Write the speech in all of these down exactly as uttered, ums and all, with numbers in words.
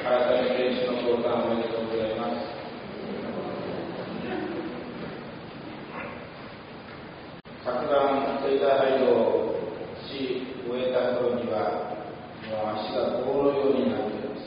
改めて主の降誕おめでとうございます。昨晩聖座拝礼をし終えた頃にはもう足が棒のようになっています。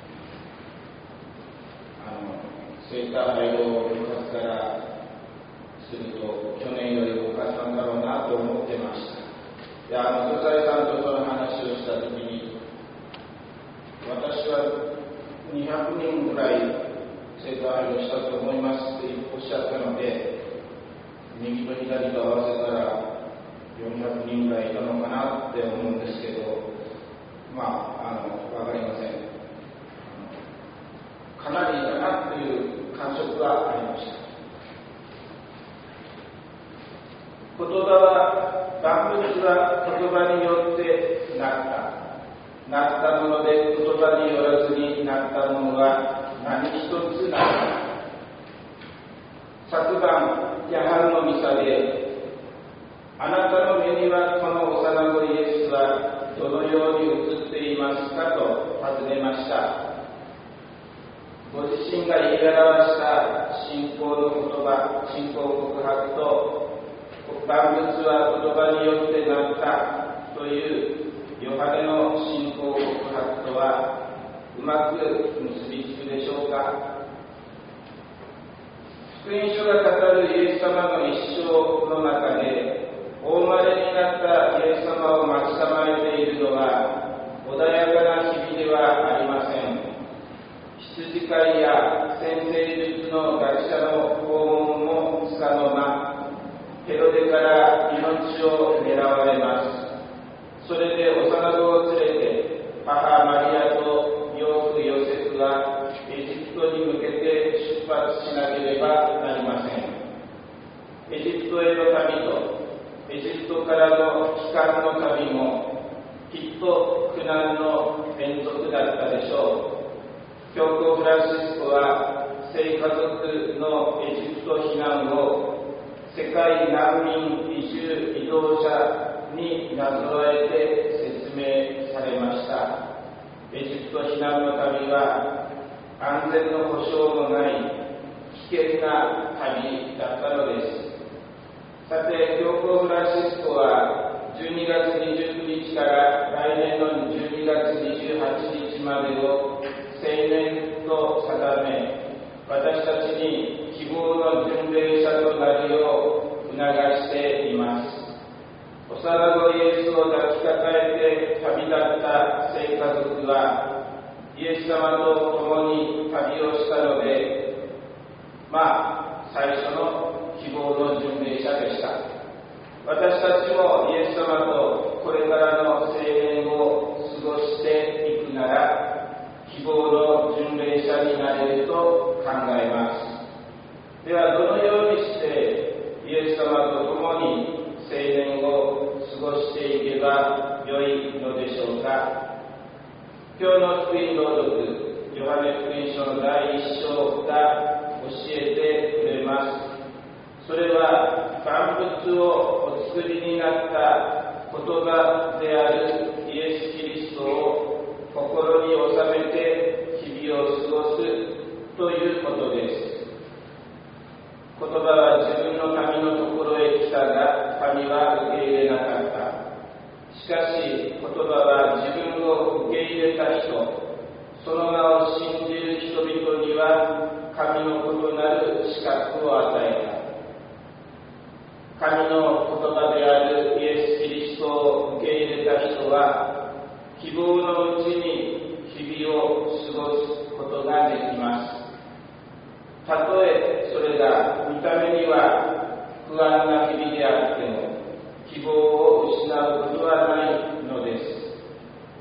あの聖座拝礼を部活からすると去年より動かしたんだろうなと思ってました。で、あの女性さんとその話をしたときに、私はにひゃくにんぐらい聖座拝礼をしたと思いますっておっしゃったので、右と左と合わせたらよんひゃくにんぐらいいたのかなって思うんですけど、まあ、あの、わかりません。かなりいたなという感触がありました。言葉は、万物は言葉によってなった。なったもので言葉によらずになったものは何一つなかった。昨晩、ヤハルのミサで、あなたの目にはこの幼子イエスはどのように映っていますかと尋ねました。ご自身が言い表した信仰の言葉、信仰告白と、万物は言葉によってなったというヨハネの信仰告白とはうまく結びつくでしょうか。福音書が語るイエス様の一生の中で、お生まれになったイエス様を待ちたまえているのは穏やかな日々ではありません。羊飼いや占星術の学者の訪問もつかの間、ヘロデから命を狙われます。それで幼子を連れて母マリアと養父ヨセフはエジプトに向けて出発しなければなりません。エジプトへの旅とエジプトからの帰還の旅もきっと苦難の連続だったでしょう。教皇フランシスコは聖家族のエジプト避難を世界難民移住移動者になぞらえて説明されました。エジプト避難の旅は安全の保証のない危険な旅だったのです。さて、教皇フランシスコはじゅうにがつにじゅうくにちから来年のじゅうにがつにじゅうはちにちまでを青年と定め、私たちに希望の巡礼者となるよう促しています。幼子イエスを抱きかかえて旅立った聖家族はイエス様と共に旅をしたので、まあ最初の希望の巡礼者でした。私たちもイエス様とこれからの青年を過ごしていくなら、希望の巡礼者になれると考えます。では、どのようにしてイエス様と共に青年を過ごしていけばよいのでしょうか。今日の福音朗読、ヨハネ福音書のだいいっ章が教えてくれます。それは万物をお作りになった言葉であるイエス・キリストを心に収めて日々を過ごすということです。言葉は自分の神のところへ来たが、神は受け入れなかった。しかし、言葉は自分を受け入れた人、その名を信じる人々には、神の異なる資格を与えた。神の言葉であるイエス・キリストを受け入れた人は、希望のうちに日々を過ごすことができます。たとえそれが見た目には不安な日々であっても、希望を失うことはないのです。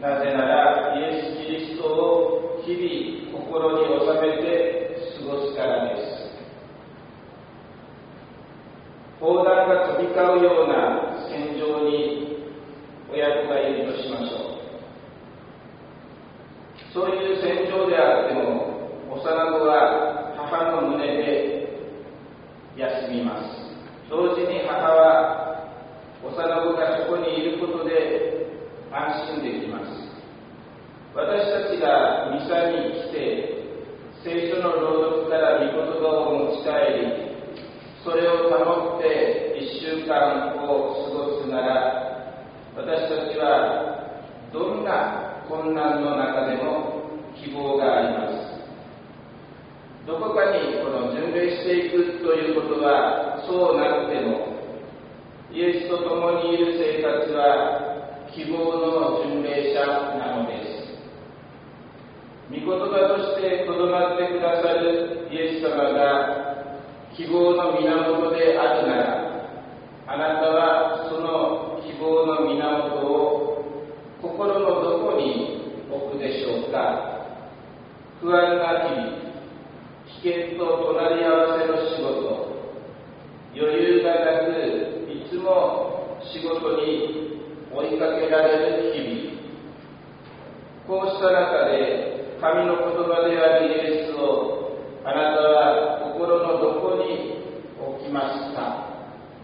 なぜなら、イエス・キリストを日々心に収めて過ごすからです。砲弾が飛び交うような戦場に親子がいるとしましょう。そういう戦場であっても、幼子は母の胸で休みます。同時に母は幼子がそこにいることで安心できます。私たちがミ下に来て、聖書の朗読から御言葉を持ち帰り、それを保って一週間を過ごすなら、私たちはどんな困難の中でも希望があります。どこかにこの巡礼していくということはそうなくても、イエスと共にいる生活は希望の巡礼者なのです。御言葉としてとどまってくださるイエス様が希望の源であるなら、あなたはその希望の源を心のどこに置くでしょうか。不安な日々、危険と隣り合わせの仕事、余裕がなくいつも仕事に追いかけられる日々、こうした中で神の言葉であるイエスをあなたは心のどこに置きますか。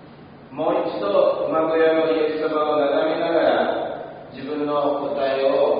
もう一度馬小屋のイエス様を眺めながら自分の答えを